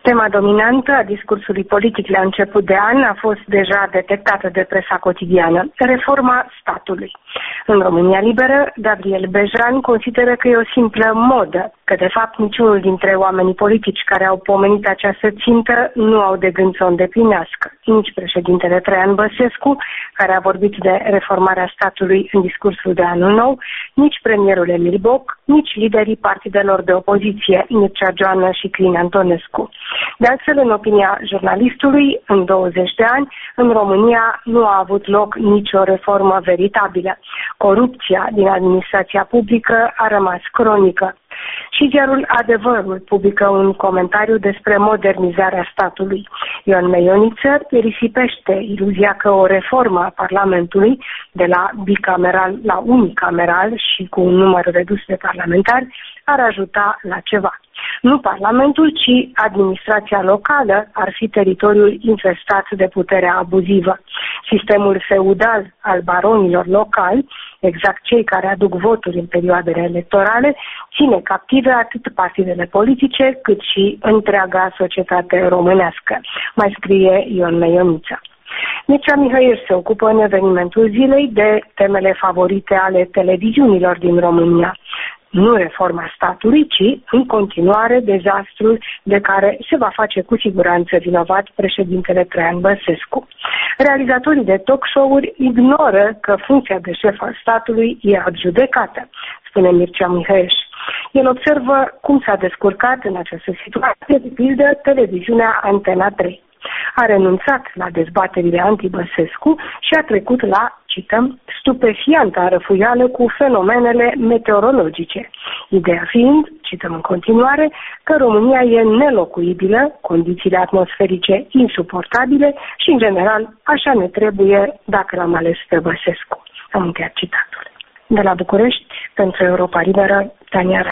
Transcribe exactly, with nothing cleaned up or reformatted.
Tema dominantă a discursului politic la început de an a fost deja detectată de presa cotidiană: reforma statului. În România Liberă, Gabriel Bejan consideră că e o simplă modă, că de fapt niciunul dintre oamenii politici care au pomenit această țintă nu au de gând să o îndeplinească. Nici președintele Traian Băsescu, care a vorbit de reformarea statului în discursul de anul nou, nici premierul Emil Boc, nici liderii partidelor de opoziție, Mircea Joană și Crin Antonescu. De altfel, în opinia jurnalistului, în douăzeci de ani, în România nu a avut loc nicio reformă veritabilă. Corupția din administrația publică a rămas cronică. Și ziarul Adevărul publică un comentariu despre modernizarea statului. Ion Meioniță risipește iluzia că o reformă a Parlamentului, de la bicameral la unicameral și cu un număr redus de parlamentari, ar ajuta la ceva. Nu Parlamentul, ci administrația locală ar fi teritoriul infestat de puterea abuzivă. Sistemul feudal al baronilor locali, exact cei care aduc voturi în perioadele electorale, ține captive atât partidele politice cât și întreaga societate românească, mai scrie Ion Meioniță. Mircea Mihăieș se ocupă în evenimentul zilei de temele favorite ale televiziunilor din România. Nu reforma statului, ci, în continuare, dezastrul de care se va face cu siguranță vinovat președintele Traian Băsescu. Realizatorii de talk show-uri ignoră că funcția de șef al statului e adjudecată, spune Mircea Mihăieș. El observă cum s-a descurcat în această situație, de pildă, televiziunea Antena trei. A renunțat la dezbaterile anti-Băsescu și a trecut la, cităm, stupefianta răfuială cu fenomenele meteorologice. Ideea fiind, cităm în continuare, că România e nelocuibilă, condițiile atmosferice insuportabile și, în general, așa ne trebuie dacă l-am ales pe Băsescu. Am încheiat citatul. De la București, pentru Europa Liberă, Tania.